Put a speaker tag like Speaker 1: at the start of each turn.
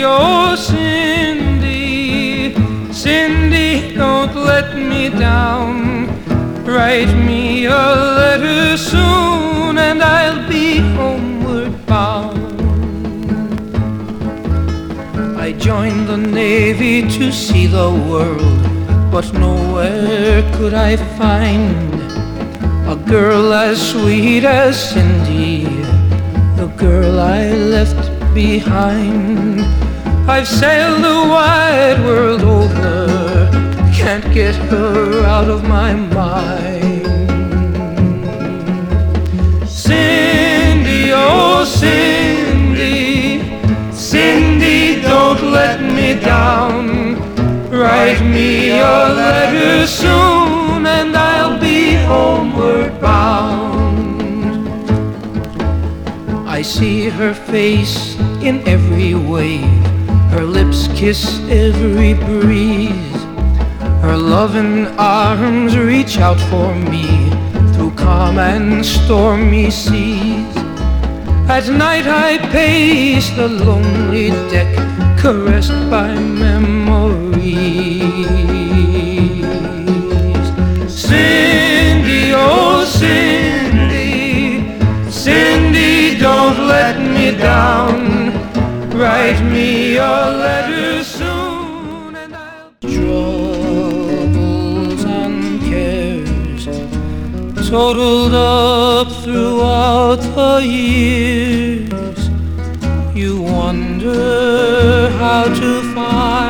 Speaker 1: oh Cindy, Cindy, don't let me down. Write me a letter soon and I'll be homeward bound. I joined the Navy to see the world, but nowhere could I find a girl as sweet as Cindy, the girl I left behind. I've sailed the wide world over, can't get her out of my mind. Cindy, oh Cindy, Cindy, don't let me down. Write me a letter soon and I'll be homeward bound. I see her face in every wave, her lips kiss every breeze, her loving arms reach out for me through calm and stormy seas. At night I pace the lonely deck, caressed by memories. Cindy, oh Cindy, Cindy, don't let me down. Write me a letter soon and I'll... Troubles and cares totaled up throughout the years. You wonder how to find